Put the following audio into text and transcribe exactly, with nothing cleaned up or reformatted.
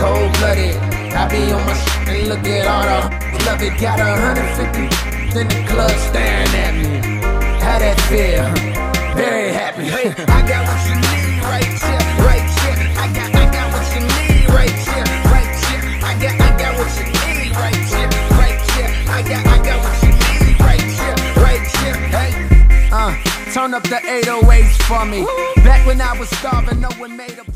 cold-blooded. I be on my shit and look at all the love it. Got a hundred fifty in the club staring at me. How that feel? Very happy. Hey, I got what you need right here, right here. I got, I got what you need right here, right here. I got, I got what you need right here, right here. I got, I got what you need right here, right here. Hey, uh, turn up the eight oh eights for me. Back when I was starving, no one made a